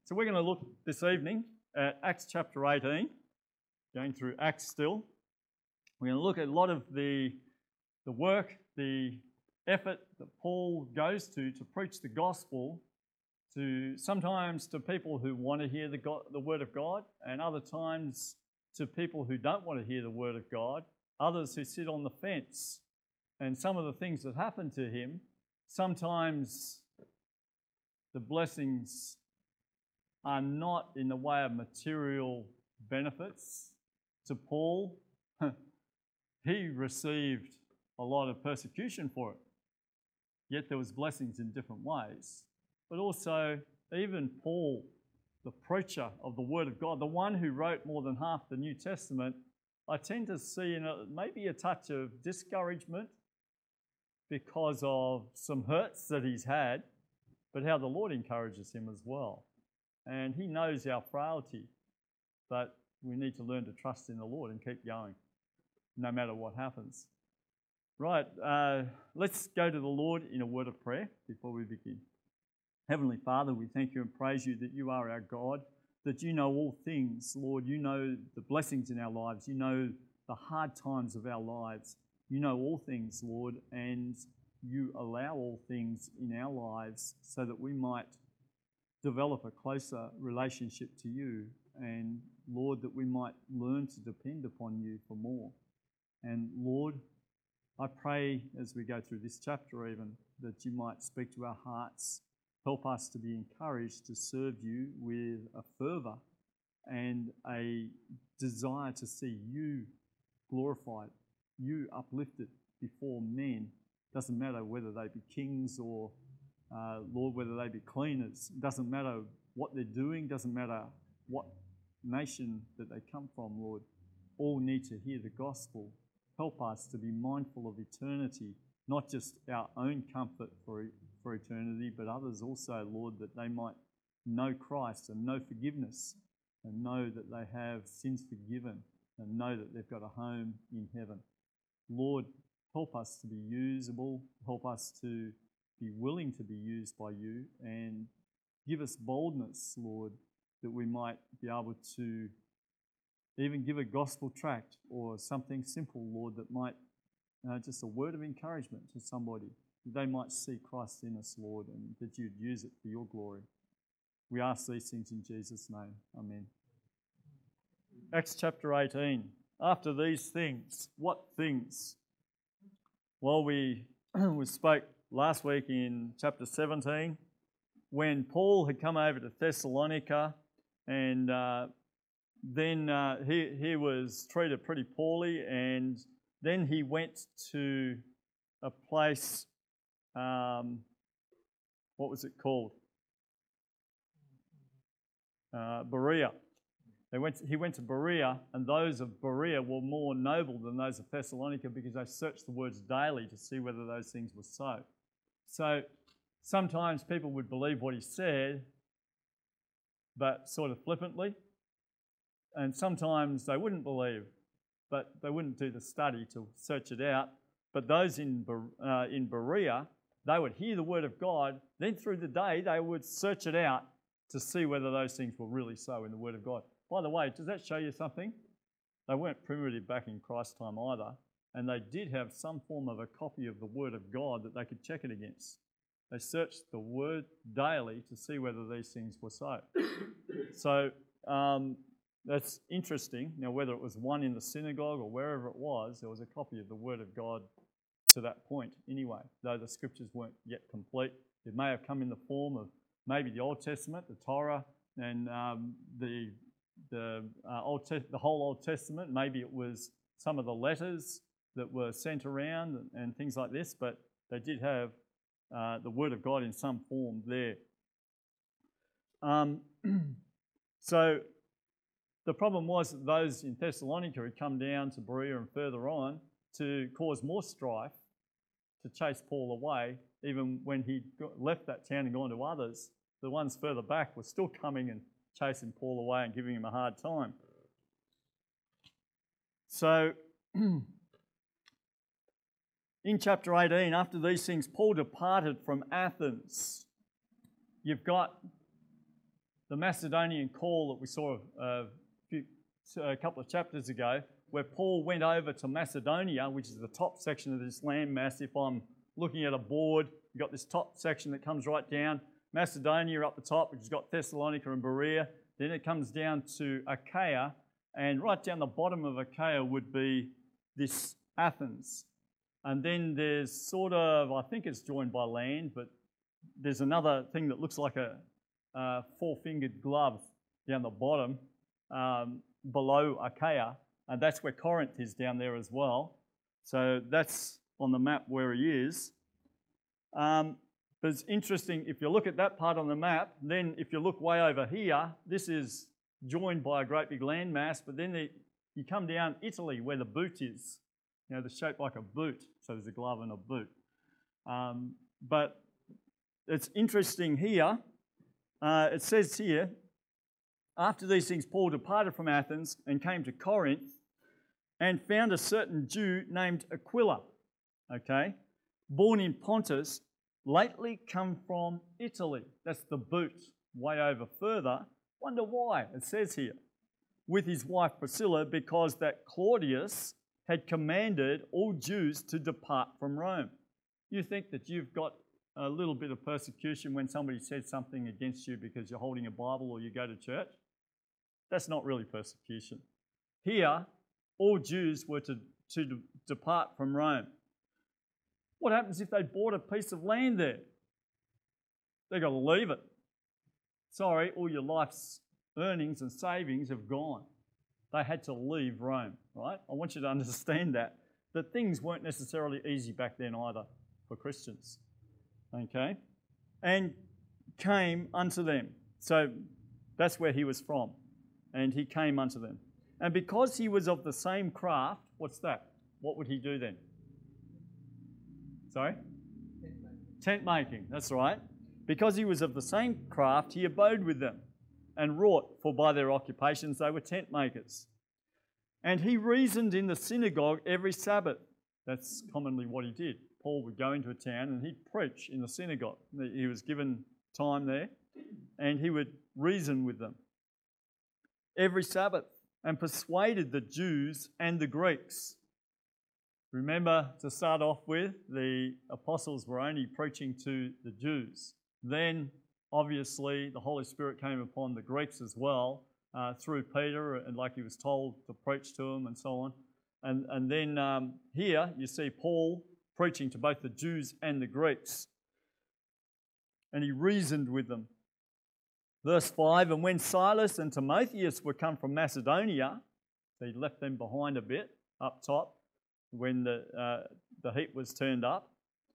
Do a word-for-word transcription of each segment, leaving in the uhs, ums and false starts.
So we're going to look this evening at Acts chapter eighteen, going through Acts still. We're going to look at a lot of the, the work, the effort that Paul goes to to preach the gospel to sometimes to people who want to hear the, God, the word of God, and other times to people who don't want to hear the word of God, others who sit on the fence. And some of the things that happen to him, sometimes the blessings are not in the way of material benefits. To Paul, he received a lot of persecution for it. Yet there was blessings in different ways. But also, even Paul, the preacher of the Word of God, the one who wrote more than half the New Testament, I tend to see in a, maybe a touch of discouragement because of some hurts that he's had, but how the Lord encourages him as well. And he knows our frailty, but we need to learn to trust in the Lord and keep going, no matter what happens. Right, uh, let's go to the Lord in a word of prayer before we begin. Heavenly Father, we thank you and praise you that you are our God, that you know all things. Lord, you know the blessings in our lives. You know the hard times of our lives. You know all things, Lord, and you allow all things in our lives so that we might develop a closer relationship to you, and Lord, that we might learn to depend upon you for more. And Lord, I pray as we go through this chapter even, that you might speak to our hearts, help us to be encouraged to serve you with a fervour and a desire to see you glorified, you uplifted before men. Doesn't matter whether they be kings or Uh, Lord, whether they be cleaners, doesn't matter what they're doing, doesn't matter what nation that they come from, Lord. All need to hear the gospel. Help us to be mindful of eternity, not just our own comfort for, for eternity, but others also, Lord, that they might know Christ and know forgiveness and know that they have sins forgiven and know that they've got a home in heaven. Lord, help us to be usable, help us to be willing to be used by you, and give us boldness, Lord, that we might be able to even give a gospel tract or something simple, Lord, that might, uh, just a word of encouragement to somebody, that they might see Christ in us, Lord, and that you'd use it for your glory. We ask these things in Jesus' name. Amen. Acts chapter eighteen. After these things, what things? Well, we, we spoke last week in chapter seventeen, when Paul had come over to Thessalonica, and uh, then uh, he, he was treated pretty poorly, and then he went to a place, um, what was it called? Uh, Berea. They went. He went to Berea, and those of Berea were more noble than those of Thessalonica because they searched the words daily to see whether those things were so. So sometimes people would believe what he said, but sort of flippantly, and sometimes they wouldn't believe, but they wouldn't do the study to search it out. But those in uh, in Berea, they would hear the word of God, then through the day they would search it out to see whether those things were really so in the word of God. By the way, does that show you something? They weren't primitive back in Christ's time either, and they did have some form of a copy of the Word of God that they could check it against. They searched the Word daily to see whether these things were so. So um, that's interesting. Now, whether it was one in the synagogue or wherever it was, there was a copy of the Word of God to that point anyway, though the Scriptures weren't yet complete. It may have come in the form of maybe the Old Testament, the Torah, and um, the the uh, Old Te- the whole Old Testament. Maybe it was some of the letters that were sent around and, and things like this, but they did have uh, the Word of God in some form there. Um, so the problem was that those in Thessalonica had come down to Berea and further on to cause more strife, to chase Paul away. Even when he left that town and gone to others, the ones further back were still coming and chasing Paul away and giving him a hard time. So in chapter eighteen, after these things, Paul departed from Athens. You've got the Macedonian call that we saw a, few, a couple of chapters ago, where Paul went over to Macedonia, which is the top section of this landmass. If I'm looking at a board, you've got this top section that comes right down. Macedonia up the top, which has got Thessalonica and Berea. Then it comes down to Achaia, and right down the bottom of Achaia would be this Athens. And then there's sort of, I think it's joined by land, but there's another thing that looks like a, a four-fingered glove down the bottom um, below Achaia, and that's where Corinth is down there as well. So that's on the map where he is. Um, but it's interesting, if you look at that part on the map, then if you look way over here, this is joined by a great big landmass, but then the, you come down Italy where the boot is. You know, they're shaped like a boot, so there's a glove and a boot. Um, but it's interesting here, uh, it says here, after these things Paul departed from Athens and came to Corinth and found a certain Jew named Aquila, okay, born in Pontus, lately come from Italy. That's the boot, way over further. Wonder why, it says here, with his wife Priscilla, because that Claudius had commanded all Jews to depart from Rome. You think that you've got a little bit of persecution when somebody says something against you because you're holding a Bible or you go to church? That's not really persecution. Here, all Jews were to, to de- depart from Rome. What happens if they bought a piece of land there? They've got to leave it. Sorry, all your life's earnings and savings have gone. They had to leave Rome, right? I want you to understand that, that things weren't necessarily easy back then either for Christians, okay? And came unto them. So that's where he was from. And he came unto them. And because he was of the same craft, what's that? What would he do then? Sorry? Tent making. Tent making, that's right. Because he was of the same craft, he abode with them and wrought, for by their occupations they were tent makers. And he reasoned in the synagogue every Sabbath. That's commonly what he did. Paul would go into a town and he'd preach in the synagogue. He was given time there, and he would reason with them every Sabbath and persuaded the Jews and the Greeks. Remember, to start off with, the apostles were only preaching to the Jews. Then, obviously, the Holy Spirit came upon the Greeks as well, uh, through Peter, and like he was told to preach to them and so on. And, and then um, here you see Paul preaching to both the Jews and the Greeks. And he reasoned with them. Verse five, and when Silas and Timotheus were come from Macedonia, so he left them behind a bit up top when the, uh, the heat was turned up,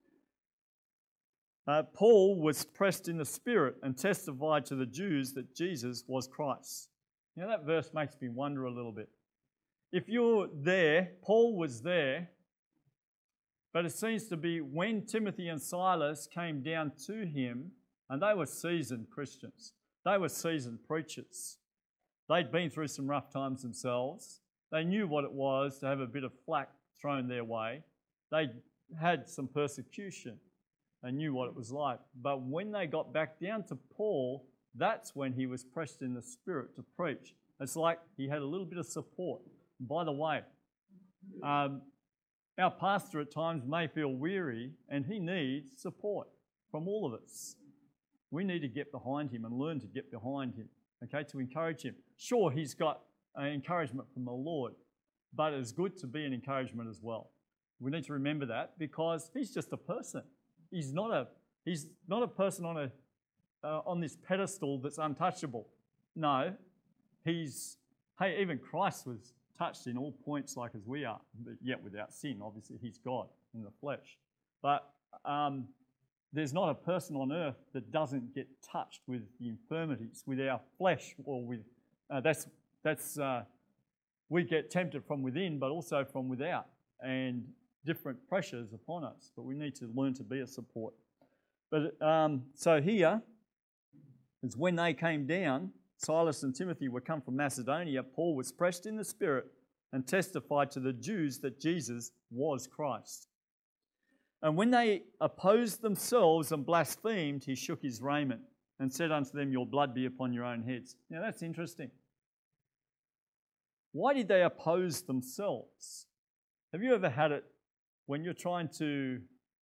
uh, Paul was pressed in the Spirit and testified to the Jews that Jesus was Christ. You know, that verse makes me wonder a little bit. If you're there, Paul was there, but it seems to be when Timothy and Silas came down to him, and they were seasoned Christians. They were seasoned preachers. They'd been through some rough times themselves. They knew what it was to have a bit of flack thrown their way. They had some persecution. They knew what it was like. But when they got back down to Paul, that's when he was pressed in the Spirit to preach. It's like he had a little bit of support. By the way, um, our pastor at times may feel weary, and he needs support from all of us. We need to get behind him and learn to get behind him, okay, to encourage him. Sure, he's got an encouragement from the Lord, but it's good to be an encouragement as well. We need to remember that because he's just a person. He's not a he's not a person on a uh, on this pedestal that's untouchable. No, he's hey, even Christ was touched in all points like as we are, but yet without sin. Obviously, he's God in the flesh. But um, there's not a person on earth that doesn't get touched with the infirmities, with our flesh, or with uh, that's that's uh, we get tempted from within, but also from without, and different pressures upon us. But we need to learn to be a support. But um, so here is when they came down. Silas and Timothy were come from Macedonia. Paul was pressed in the Spirit and testified to the Jews that Jesus was Christ. And when they opposed themselves and blasphemed, he shook his raiment and said unto them, Your blood be upon your own heads. Now that's interesting. Why did they oppose themselves? Have you ever had it when you're trying to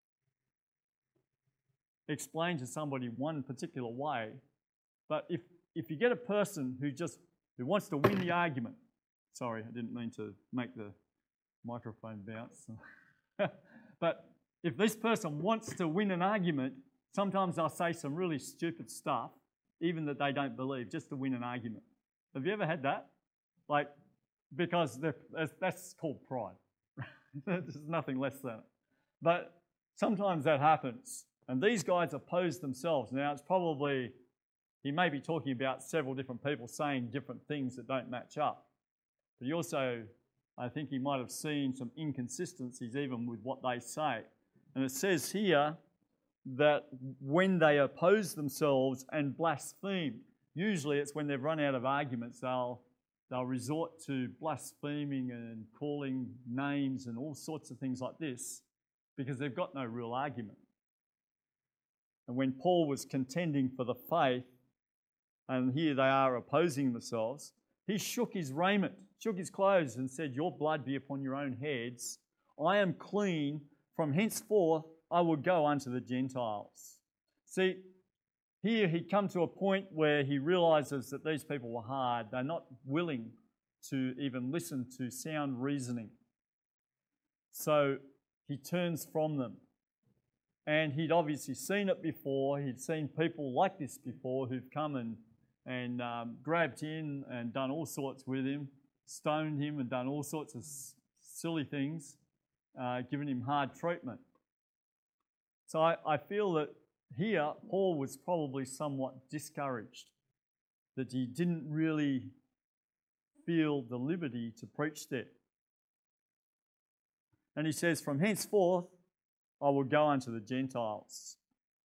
explain to somebody one particular way, but if, if you get a person who just who wants to win the argument, sorry, I didn't mean to make the microphone bounce, but if this person wants to win an argument, sometimes they'll say some really stupid stuff, even that they don't believe, just to win an argument. Have you ever had that? Like, because that's called pride. There's nothing less than it. But sometimes that happens. And these guys oppose themselves. Now, it's probably, he may be talking about several different people saying different things that don't match up. But he also, I think he might have seen some inconsistencies even with what they say. And it says here that when they oppose themselves and blaspheme, usually it's when they've run out of arguments, they'll, they'll resort to blaspheming and calling names and all sorts of things like this because they've got no real argument. And when Paul was contending for the faith, and here they are opposing themselves, he shook his raiment, shook his clothes and said, Your blood be upon your own heads. I am clean. From henceforth I will go unto the Gentiles. See, here he'd come to a point where he realises that these people were hard. They're not willing to even listen to sound reasoning. So he turns from them. And he'd obviously seen it before. He'd seen people like this before who've come and, and um, grabbed him and done all sorts with him, stoned him and done all sorts of s- silly things, uh, given him hard treatment. So I, I feel that here Paul was probably somewhat discouraged, that he didn't really feel the liberty to preach there. And he says, From henceforth I will go unto the Gentiles.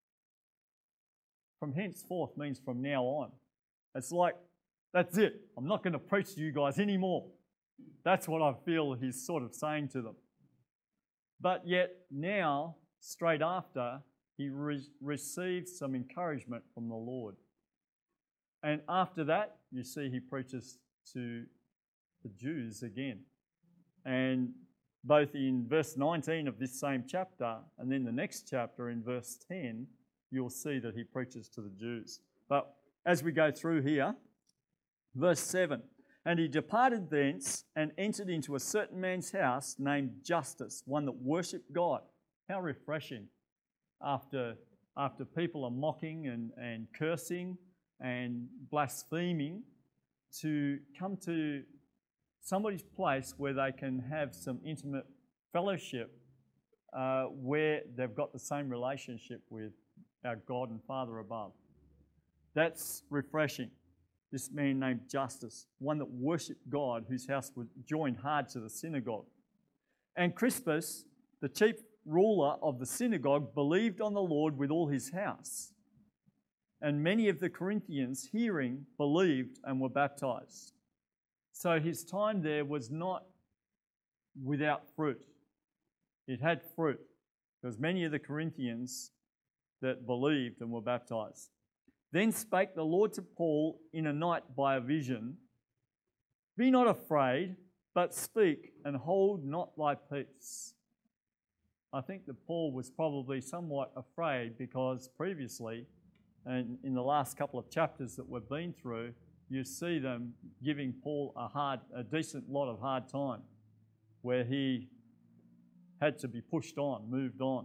From henceforth means from now on. It's like, that's it. I'm not going to preach to you guys anymore. That's what I feel he's sort of saying to them. But yet now, straight after, he re- receives some encouragement from the Lord. And after that, you see he preaches to the Jews again. And both in verse nineteen of this same chapter and then the next chapter in verse ten, you'll see that he preaches to the Jews. But as we go through here, verse seven, And he departed thence and entered into a certain man's house named Justus, one that worshipped God. How refreshing after, after people are mocking and, and cursing and blaspheming to come to somebody's place where they can have some intimate fellowship uh, where they've got the same relationship with our God and Father above. That's refreshing. This man named Justus, one that worshipped God, whose house was joined hard to the synagogue. And Crispus, the chief ruler of the synagogue, believed on the Lord with all his house. And many of the Corinthians, hearing, believed and were baptized. So his time there was not without fruit. It had fruit. There was many of the Corinthians that believed and were baptized. Then spake the Lord to Paul in a night by a vision, Be not afraid, but speak, and hold not thy peace. I think that Paul was probably somewhat afraid because previously, and in the last couple of chapters that we've been through, you see them giving Paul a hard, a decent lot of hard time, where he had to be pushed on, moved on.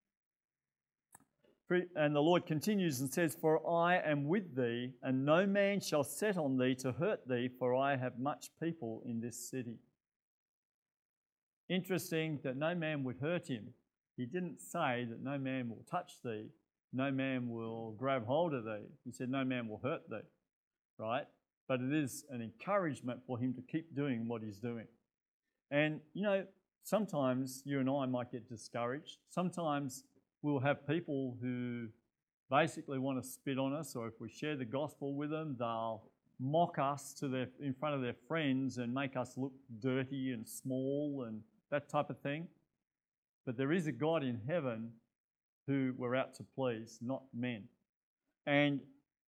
And the Lord continues and says, For I am with thee, and no man shall set on thee to hurt thee, for I have much people in this city. Interesting that no man would hurt him. He didn't say that no man will touch thee, no man will grab hold of thee. He said no man will hurt thee, right? But it is an encouragement for him to keep doing what he's doing. And, you know, sometimes you and I might get discouraged. Sometimes we'll have people who basically want to spit on us, or if we share the gospel with them, they'll mock us to their, in front of their friends and make us look dirty and small and that type of thing. But there is a God in heaven who we're out to please, not men. And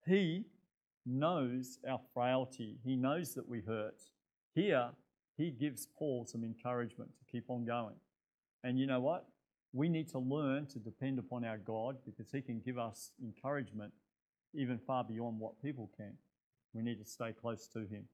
He knows our frailty. He knows that we hurt. Here, he gives Paul some encouragement to keep on going. And you know what? We need to learn to depend upon our God, because he can give us encouragement even far beyond what people can. We need to stay close to him.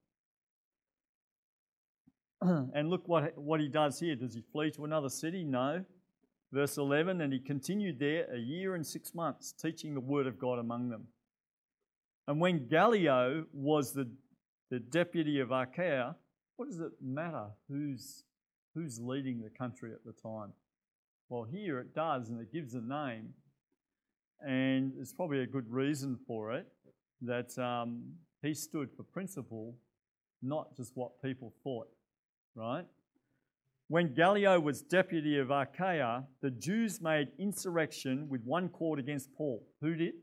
And look what, what he does here. Does he flee to another city? No. Verse eleven, and he continued there a year and six months, teaching the word of God among them. And when Gallio was the, the deputy of Achaia, what does it matter who's, who's leading the country at the time? Well, here it does, and it gives a name. And there's probably a good reason for it, that um, he stood for principle, not just what people thought, right? When Gallio was deputy of Achaia, the Jews made insurrection with one accord against Paul. Who did?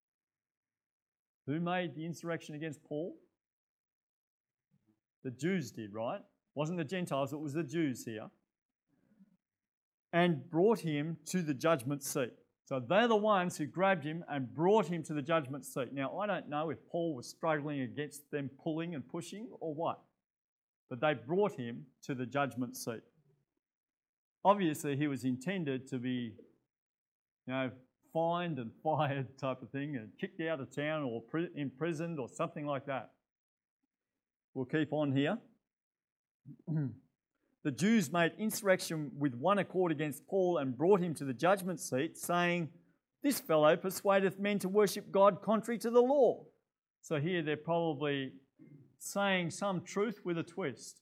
Who made the insurrection against Paul? The Jews did, right? Wasn't the Gentiles, it was the Jews here. And brought him to the judgment seat. So they're the ones who grabbed him and brought him to the judgment seat. Now, I don't know if Paul was struggling against them pulling and pushing or what, but they brought him to the judgment seat. Obviously, he was intended to be, you know, fined and fired type of thing, and kicked out of town or imprisoned or something like that. We'll keep on here. The Jews made insurrection with one accord against Paul and brought him to the judgment seat, saying, "This fellow persuadeth men to worship God contrary to the law." So here they're probably saying some truth with a twist.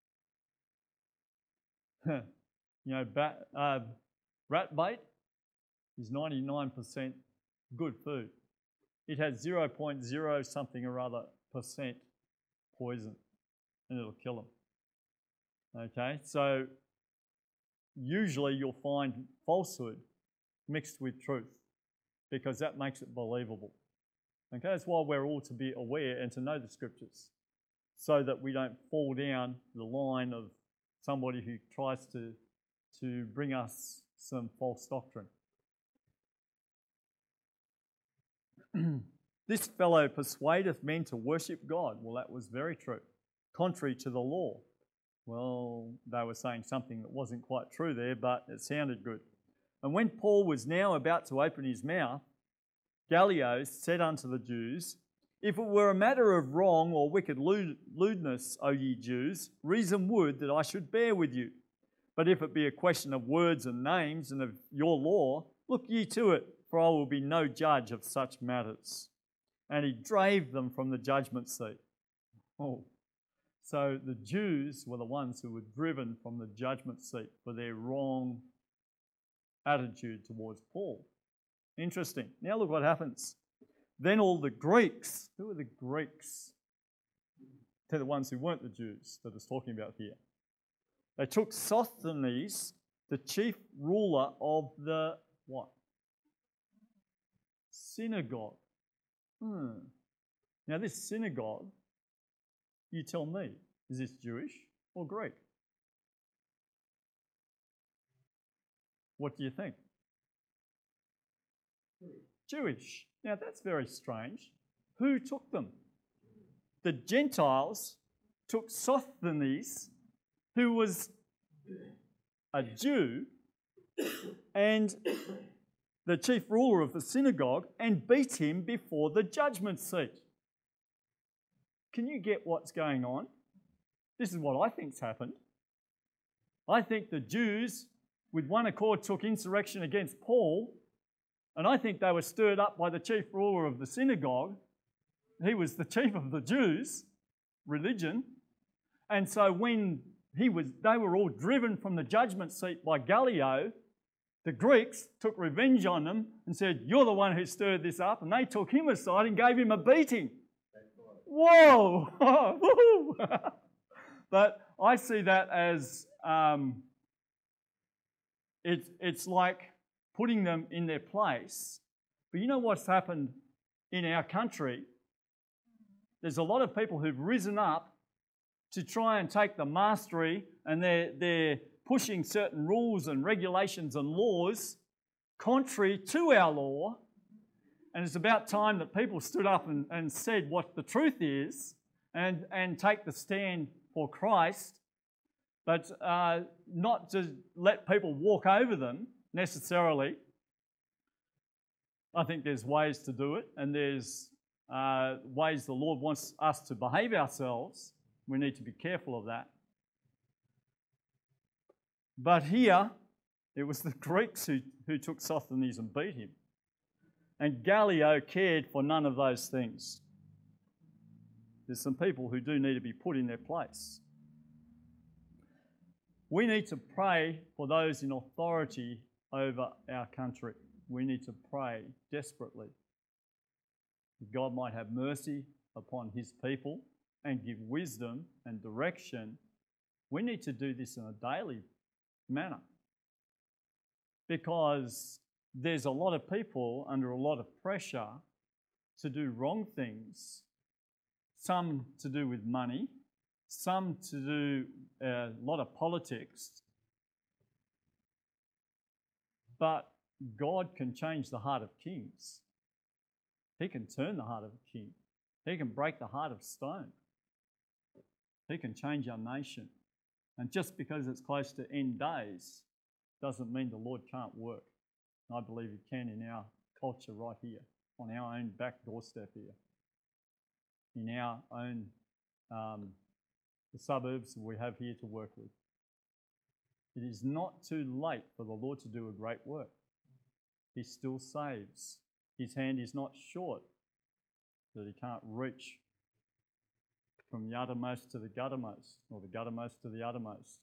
You know, bat, uh, rat bait is ninety-nine percent good food. It has zero point zero something or other percent poison, and it'll kill them. Okay, so usually you'll find falsehood mixed with truth, because that makes it believable. Okay, that's why we're all to be aware and to know the scriptures, so that we don't fall down the line of somebody who tries to, to bring us some false doctrine. This fellow persuadeth men to worship God. Well, that was very true. Contrary to the law. Well, they were saying something that wasn't quite true there, but it sounded good. And when Paul was now about to open his mouth, Gallio said unto the Jews, "If it were a matter of wrong or wicked lewdness, O ye Jews, reason would that I should bear with you. But if it be a question of words and names and of your law, look ye to it, for I will be no judge of such matters." And he drave them from the judgment seat. Oh. So the Jews were the ones who were driven from the judgment seat for their wrong attitude towards Paul. Interesting. Now look what happens. Then all the Greeks, who are the Greeks? They're the ones who weren't the Jews that it's talking about here. They took Sosthenes, the chief ruler of the what? Synagogue. Hmm. Now this synagogue, you tell me, is this Jewish or Greek? What do you think? Jewish. Now that's very strange. Who took them? The Gentiles took Sosthenes, who was a Jew and the chief ruler of the synagogue, and beat him before the judgment seat. Can you get what's going on? This is what I think's happened. I think the Jews, with one accord, took insurrection against Paul, and I think they were stirred up by the chief ruler of the synagogue. He was the chief of the Jews' religion. And so when he was, they were all driven from the judgment seat by Gallio, the Greeks took revenge on them and said, "You're the one who stirred this up," and they took him aside and gave him a beating. Whoa! But I see that as um, it, it's like putting them in their place. But you know what's happened in our country? There's a lot of people who've risen up to try and take the mastery, and they're, they're pushing certain rules and regulations and laws contrary to our law, And it's about time that people stood up and, and said what the truth is and, and take the stand for Christ, but uh, not to let people walk over them necessarily. I think there's ways to do it, and there's uh, ways the Lord wants us to behave ourselves. We need to be careful of that. But here, it was the Greeks who, who took Sosthenes and beat him. And Gallio cared for none of those things. There's some people who do need to be put in their place. We need to pray for those in authority over our country. We need to pray desperately that God might have mercy upon his people and give wisdom and direction. We need to do this in a daily manner, because there's a lot of people under a lot of pressure to do wrong things, some to do with money, some to do a lot of politics. But God can change the heart of kings. He can turn the heart of a king. He can break the heart of stone. He can change our nation. And just because it's close to end days doesn't mean the Lord can't work. And I believe he can in our culture right here, on our own back doorstep here, in our own um, the suburbs we have here to work with. It is not too late for the Lord to do a great work. He still saves. His hand is not short that he can't reach from the uttermost to the guttermost, or the guttermost to the uttermost.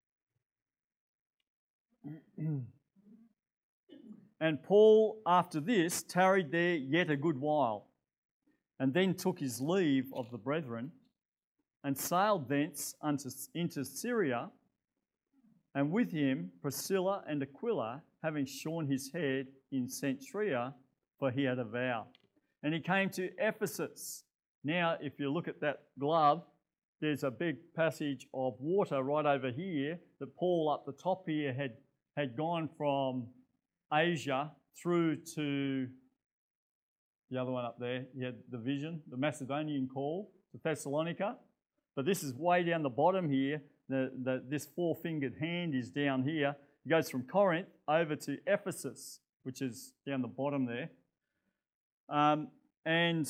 And Paul, after this, tarried there yet a good while, and then took his leave of the brethren, and sailed thence unto, into Syria, and with him Priscilla and Aquila, having shorn his head in Cenchrea, for he had a vow. And he came to Ephesus. Now, if you look at that glove, there's a big passage of water right over here that Paul up the top here had, had gone from Asia through to the other one up there. He had the vision, the Macedonian call to Thessalonica. But this is way down the bottom here. The, the, this four-fingered hand is down here. He goes from Corinth over to Ephesus, which is down the bottom there. Um, and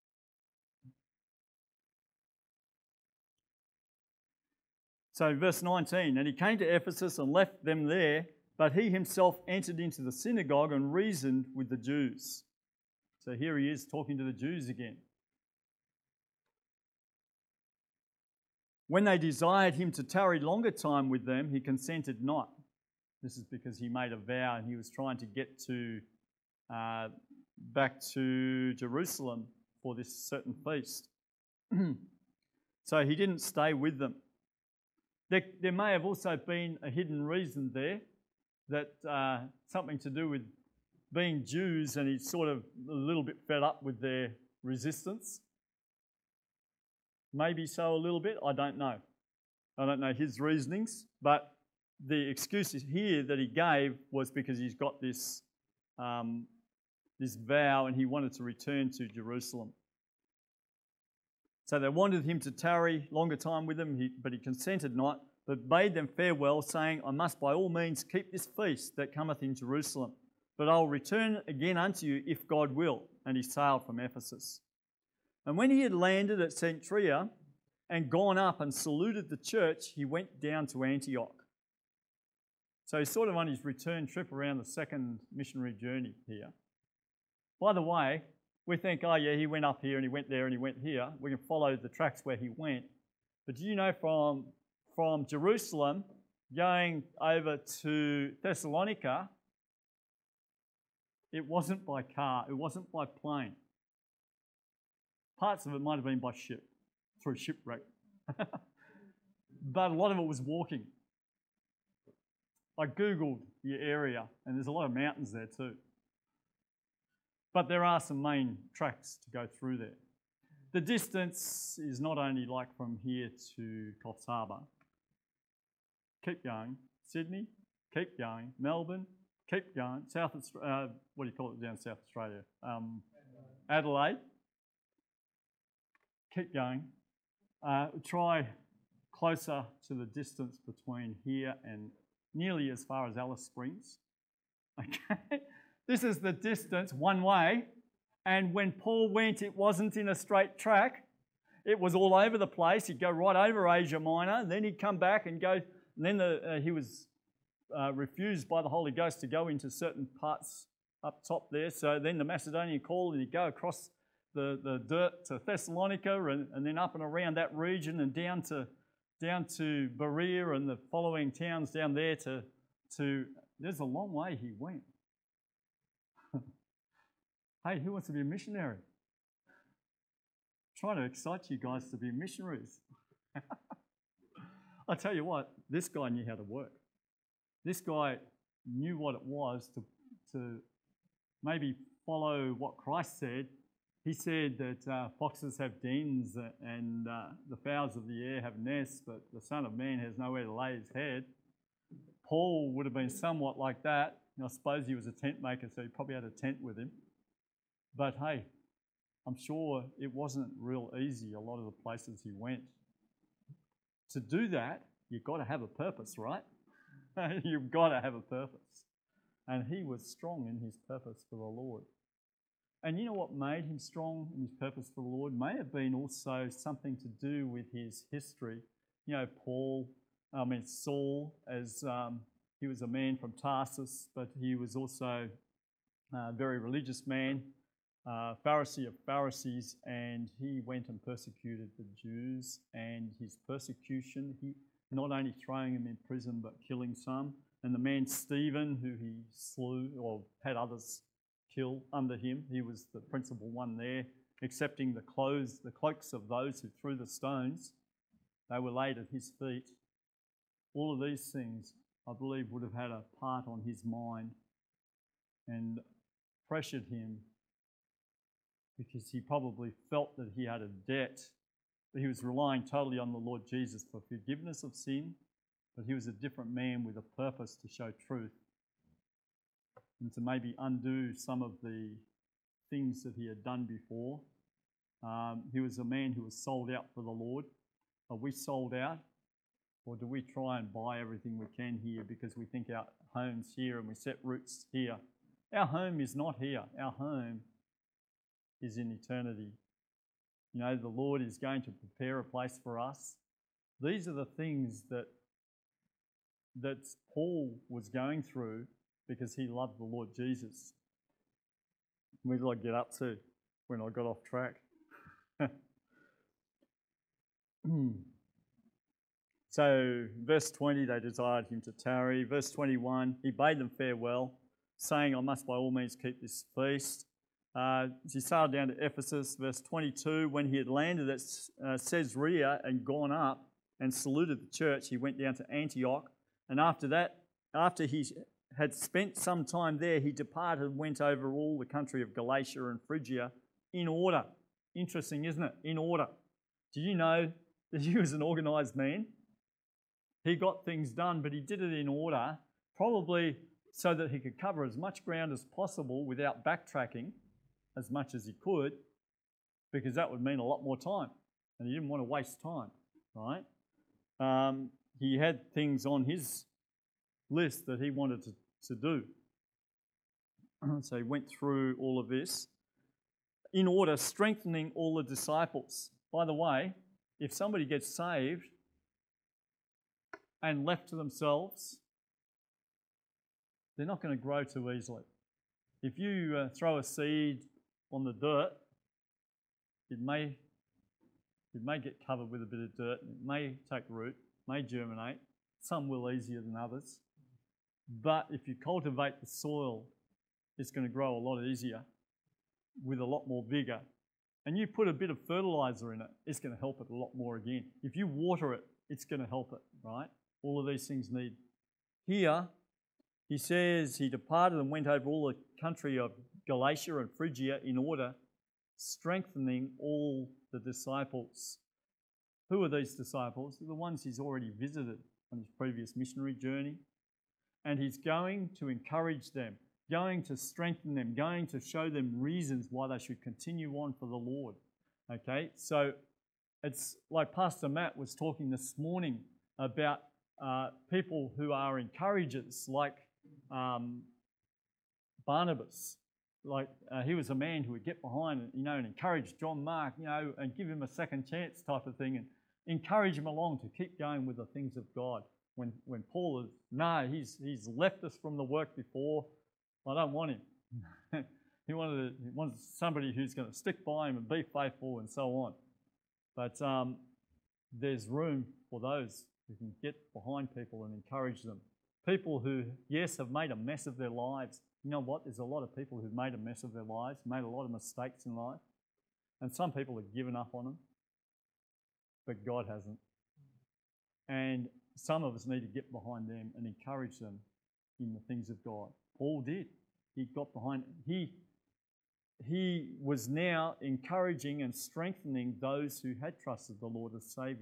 so verse nineteen, and he came to Ephesus and left them there, but he himself entered into the synagogue and reasoned with the Jews. So here he is talking to the Jews again. When they desired him to tarry longer time with them, he consented not. This is because he made a vow and he was trying to get to uh, back to Jerusalem for this certain feast. So he didn't stay with them. There, there may have also been a hidden reason there, that uh, something to do with being Jews, and he's sort of a little bit fed up with their resistance. Maybe so a little bit, I don't know. I don't know his reasonings, but the excuse here that he gave was because he's got this, um, this vow and he wanted to return to Jerusalem. So they wanted him to tarry longer time with them, he, but he consented not, but bade them farewell, saying, I must by all means keep this feast that cometh in Jerusalem, but I will return again unto you if God will. And he sailed from Ephesus. And when he had landed at Cenchrea and gone up and saluted the church, he went down to Antioch. So he's sort of on his return trip around the second missionary journey here. By the way, we think, oh yeah, he went up here and he went there and he went here. We can follow the tracks where he went. But do you know from, from Jerusalem going over to Thessalonica, it wasn't by car, it wasn't by plane. Parts of it might have been by ship, through shipwreck. But a lot of it was walking. I Googled the area and there's a lot of mountains there too. But there are some main tracks to go through there. The distance is not only like from here to Coffs Harbour. Keep going. Sydney, keep going. Melbourne, keep going. South, uh, what do you call it down South Australia? Um, Adelaide. Keep going. Uh, try closer to the distance between here and nearly as far as Alice Springs. Okay, this is the distance one way. And when Paul went, it wasn't in a straight track. It was all over the place. He'd go right over Asia Minor, and then he'd come back and go. And then the, uh, he was uh, refused by the Holy Ghost to go into certain parts up top there. So then the Macedonian called, and he'd go across the, the dirt to Thessalonica, and, and then up and around that region, and down to down to Berea and the following towns down there to to. There's a long way he went. Hey, who wants to be a missionary? Trying to excite you guys to be missionaries. I tell you what, this guy knew how to work. This guy knew what it was to, to maybe follow what Christ said. He said that uh, foxes have dens and uh, the fowls of the air have nests, but the Son of Man has nowhere to lay his head. Paul would have been somewhat like that. And I suppose he was a tent maker, so he probably had a tent with him. But hey, I'm sure it wasn't real easy, a lot of the places he went. To do that, you've got to have a purpose, right? You've got to have a purpose. And he was strong in his purpose for the Lord. And you know what made him strong in his purpose for the Lord? May have been also something to do with his history. You know, Paul, I mean Saul, as um, he was a man from Tarsus, but he was also a very religious man. Uh, Pharisee of Pharisees, and he went and persecuted the Jews, and his persecution, he not only throwing them in prison but killing some, and the man Stephen, who he slew or had others kill under him, he was the principal one there, accepting the clothes, the cloaks of those who threw the stones. They were laid at his feet. All of these things, I believe, would have had a part on his mind and pressured him, because he probably felt that he had a debt, but he was relying totally on the Lord Jesus for forgiveness of sin, but he was a different man with a purpose to show truth and to maybe undo some of the things that he had done before. Um, he was a man who was sold out for the Lord. Are we sold out? Or do we try and buy everything we can here because we think our home's here and we set roots here? Our home is not here. Our home is in eternity. You know, the Lord is going to prepare a place for us. These are the things that that Paul was going through because he loved the Lord Jesus. Where did I get up to when I got off track? So, verse twenty, they desired him to tarry. Verse twenty-one, he bade them farewell, saying, I must by all means keep this feast. Uh, he sailed down to Ephesus. Verse twenty-two, when he had landed at uh, Caesarea and gone up and saluted the church, he went down to Antioch. And after that, after he had spent some time there, he departed and went over all the country of Galatia and Phrygia in order. Interesting, isn't it? In order. Do you know that he was an organised man? He got things done, but he did it in order, probably so that he could cover as much ground as possible without backtracking as much as he could, because that would mean a lot more time, and he didn't want to waste time, right? Um, he had things on his list that he wanted to, to do. So he went through all of this in order, strengthening all the disciples. By the way, if somebody gets saved and left to themselves, they're not going to grow too easily. If you uh, throw a seed on the dirt, it may, it may get covered with a bit of dirt, it may take root, may germinate. Some will easier than others. But if you cultivate the soil, it's going to grow a lot easier with a lot more vigour. And you put a bit of fertiliser in it, it's going to help it a lot more again. If you water it, it's going to help it, right? All of these things need. Here, he says he departed and went over all the country of Galatia and Phrygia in order, strengthening all the disciples. Who are these disciples? They're the ones he's already visited on his previous missionary journey. and he's going to encourage them, going to strengthen them, going to show them reasons why they should continue on for the Lord. Okay, so it's like Pastor Matt was talking this morning about uh, people who are encouragers, like um, Barnabas. Like uh, he was a man who would get behind and, you know, and encourage John Mark, you know, and give him a second chance type of thing, and encourage him along to keep going with the things of God. When when Paul is, no, he's he's left us from the work before. I don't want him. he wanted to, he wants somebody who's going to stick by him and be faithful and so on. But um, there's room for those who can get behind people and encourage them. People who, yes, have made a mess of their lives. You know what? There's a lot of people who've made a mess of their lives, made a lot of mistakes in life. And some people have given up on them, but God hasn't. And some of us need to get behind them and encourage them in the things of God. Paul did. He got behind, he, he was now encouraging and strengthening those who had trusted the Lord as Saviour.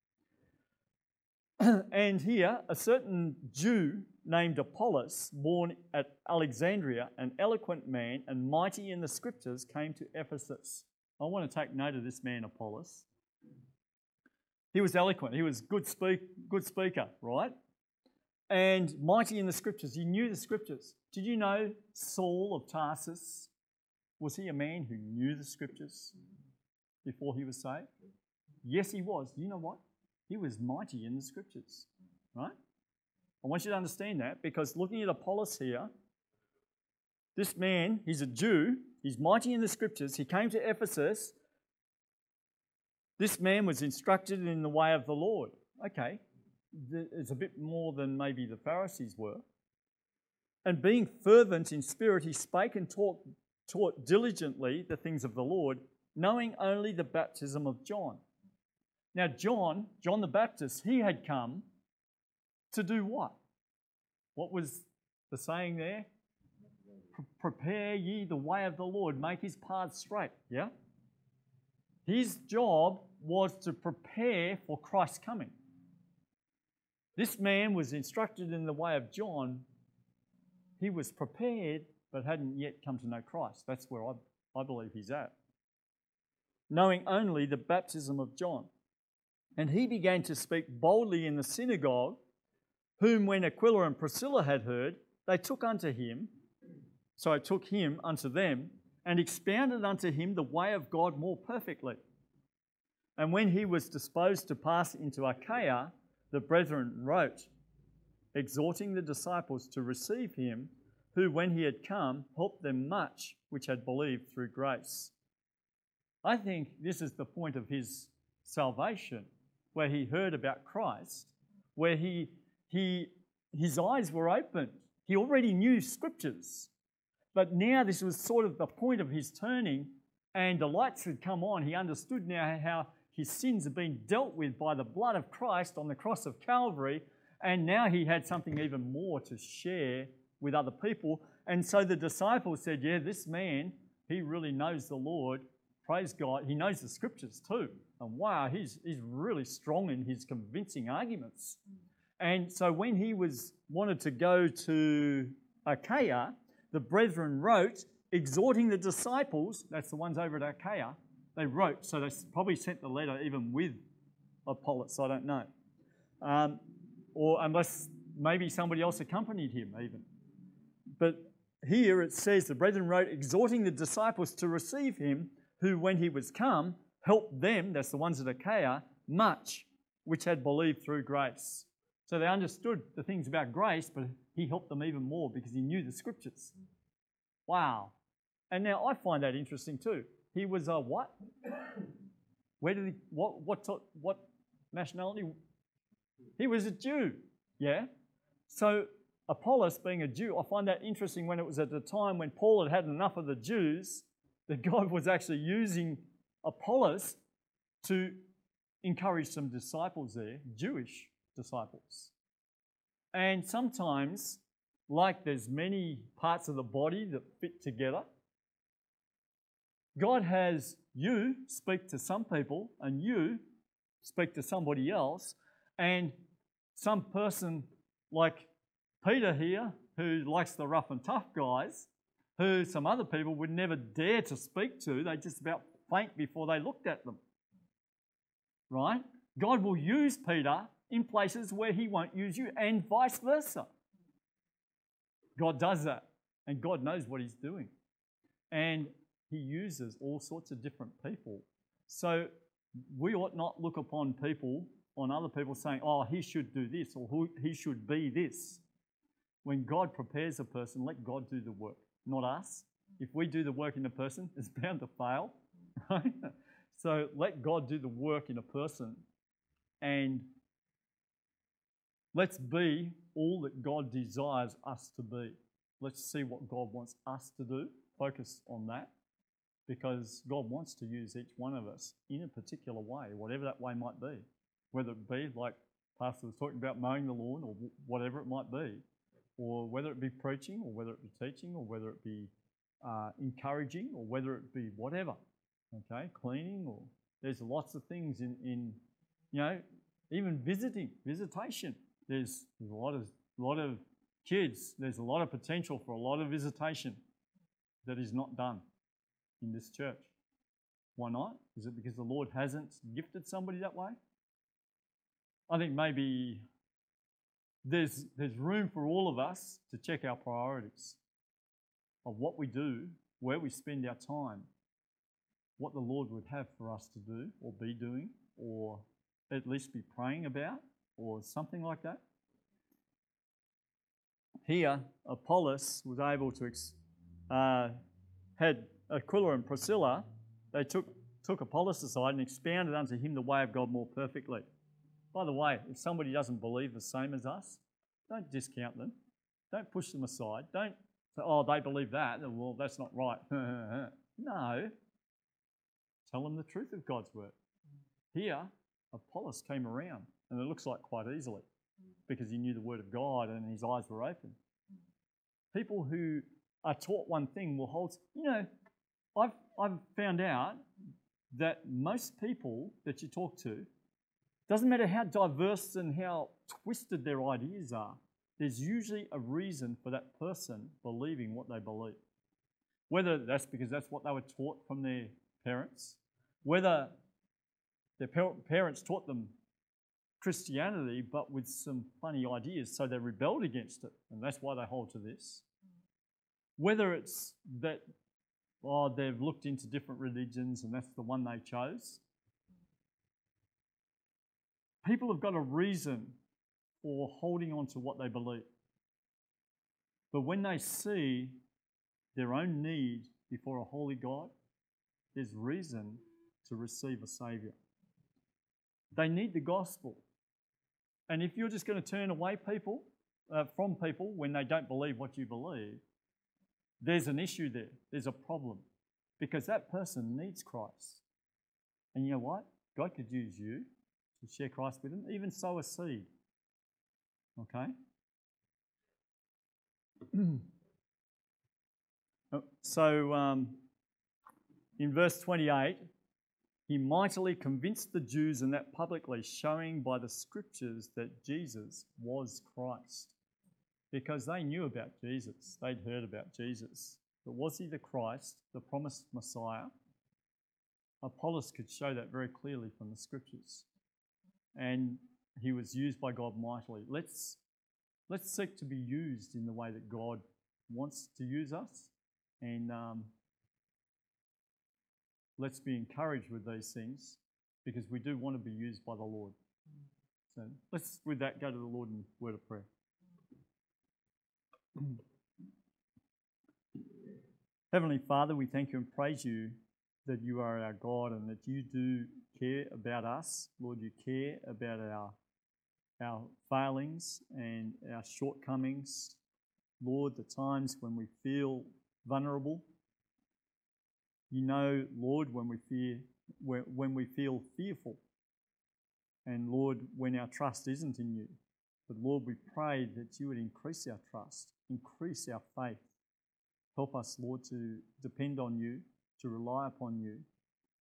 And here, a certain Jew named Apollos, born at Alexandria, an eloquent man and mighty in the Scriptures, came to Ephesus. I want to take note of this man, Apollos. He was eloquent. He was good speak, good speaker, right? And mighty in the Scriptures. He knew the Scriptures. Did you know Saul of Tarsus? Was he a man who knew the Scriptures before he was saved? Yes, he was. Do you know what? He was mighty in the Scriptures, right? I want you to understand that, because looking at Apollos here, this man, he's a Jew, he's mighty in the Scriptures, he came to Ephesus. This man was instructed in the way of the Lord. Okay, it's a bit more than maybe the Pharisees were. And being fervent in spirit, he spake and taught, taught diligently the things of the Lord, knowing only the baptism of John. Now, John, John the Baptist, he had come to do what? What was the saying there? Prepare ye the way of the Lord, make his paths straight, yeah? His job was to prepare for Christ's coming. This man was instructed in the way of John. He was prepared, but hadn't yet come to know Christ. That's where I, I believe he's at. Knowing only the baptism of John. And he began to speak boldly in the synagogue, whom when Aquila and Priscilla had heard, they took unto him, so I took him unto them, and expounded unto him the way of God more perfectly. And when he was disposed to pass into Achaia, the brethren wrote, exhorting the disciples to receive him, who when he had come, helped them much which had believed through grace. I think this is the point of his salvation, where he heard about Christ, where he, he, his eyes were opened. He already knew Scriptures, but now this was sort of the point of his turning, and the lights had come on. He understood now how his sins had been dealt with by the blood of Christ on the cross of Calvary, and now he had something even more to share with other people. And so the disciples said, yeah, this man, he really knows the Lord. Praise God. He knows the Scriptures too. And wow, he's, he's really strong in his convincing arguments. And so when he was wanted to go to Achaia, the brethren wrote, exhorting the disciples, that's the ones over at Achaia, they wrote, so they probably sent the letter even with Apollos, I don't know. Um, or unless maybe somebody else accompanied him even. But here it says, the brethren wrote, exhorting the disciples to receive him, who when he was come, helped them, that's the ones at Achaia, much, which had believed through grace. So they understood the things about grace, but he helped them even more because he knew the Scriptures. Wow. And now I find that interesting too. He was a what? Where did he, what, what, what nationality? He was a Jew, yeah? So Apollos being a Jew, I find that interesting when it was at the time when Paul had had enough of the Jews, that God was actually using Apollos to encourage some disciples there, Jewish disciples. And sometimes, like there's many parts of the body that fit together, God has you speak to some people and you speak to somebody else, and some person like Peter here, who likes the rough and tough guys, who some other people would never dare to speak to, they just about faint before they looked at them. Right? God will use Peter in places where he won't use you, and vice versa. God does that, and God knows what he's doing. And he uses all sorts of different people. So we ought not look upon people, on other people saying, oh, he should do this, or he should be this. When God prepares a person, let God do the work, not us. If we do the work in a person, it's bound to fail. Right? So let God do the work in a person, and let's be all that God desires us to be. Let's see what God wants us to do. Focus on that, because God wants to use each one of us in a particular way, whatever that way might be. Whether it be, like Pastor was talking about, mowing the lawn, or whatever it might be, or whether it be preaching, or whether it be teaching, or whether it be uh, encouraging, or whether it be whatever, okay, cleaning, or there's lots of things in, in you know, even visiting, visitation. There's a lot of, lot of kids, there's a lot of potential for a lot of visitation that is not done in this church. Why not? Is it because the Lord hasn't gifted somebody that way? I think maybe there's, there's room for all of us to check our priorities of what we do, where we spend our time, what the Lord would have for us to do or be doing, or at least be praying about, or something like that. Here, Apollos was able to, uh, had Aquila and Priscilla, they took, took Apollos aside and expounded unto him the way of God more perfectly. By the way, if somebody doesn't believe the same as us, don't discount them. Don't push them aside. Don't say, oh, they believe that. Well, that's not right. No. Tell them the truth of God's word. Here, Apollos came around, and it looks like quite easily, because he knew the word of God and his eyes were open. People who are taught one thing will hold... You know, I've, I've found out that most people that you talk to, doesn't matter how diverse and how twisted their ideas are, there's usually a reason for that person believing what they believe. Whether that's because that's what they were taught from their parents, whether their parents taught them Christianity but with some funny ideas, so they rebelled against it, and that's why they hold to this. Whether it's that, oh, they've looked into different religions and that's the one they chose. People have got a reason for holding on to what they believe. But when they see their own need before a holy God, there's reason to receive a Saviour. They need the gospel. And if you're just going to turn away people uh, from people when they don't believe what you believe, there's an issue there. There's a problem. Because that person needs Christ. And you know what? God could use you to share Christ with them, even sow a seed. Okay? So, um, in verse twenty-eight, he mightily convinced the Jews, and that publicly, showing by the scriptures that Jesus was Christ. Because they knew about Jesus. They'd heard about Jesus. But was he the Christ, the promised Messiah? Apollos could show that very clearly from the scriptures. And he was used by God mightily. Let's, let's seek to be used in the way that God wants to use us. And um, let's be encouraged with these things, because we do want to be used by the Lord. So let's, with that, go to the Lord in a word of prayer. Heavenly Father, we thank you and praise you that you are our God and that you do care about us. Lord, you care about our, our failings and our shortcomings. Lord, the times when we feel vulnerable. You know, Lord, when we fear, when we feel fearful. And Lord, when our trust isn't in you. But Lord, we pray that you would increase our trust, increase our faith. Help us, Lord, to depend on you, to rely upon you.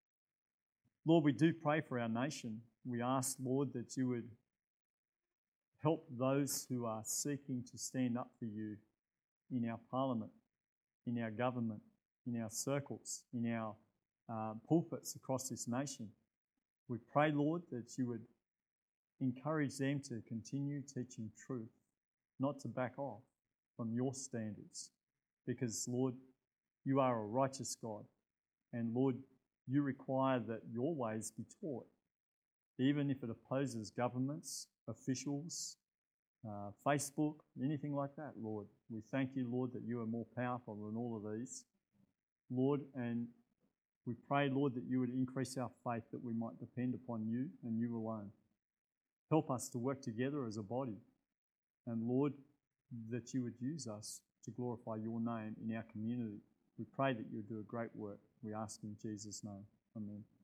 Lord, we do pray for our nation. We ask, Lord, that you would Help those who are seeking to stand up for you in our parliament, in our government, in our circles, in our uh, pulpits across this nation. We pray, Lord, that you would encourage them to continue teaching truth, not to back off from your standards. Because, Lord, you are a righteous God. And, Lord, you require that your ways be taught, even if it opposes governments, officials, uh, Facebook, anything like that, Lord. We thank you, Lord, that you are more powerful than all of these. Lord, and we pray, Lord, that you would increase our faith, that we might depend upon you and you alone. Help us to work together as a body. And Lord, that you would use us to glorify your name in our community. We pray that you would do a great work. We ask in Jesus' name. Amen.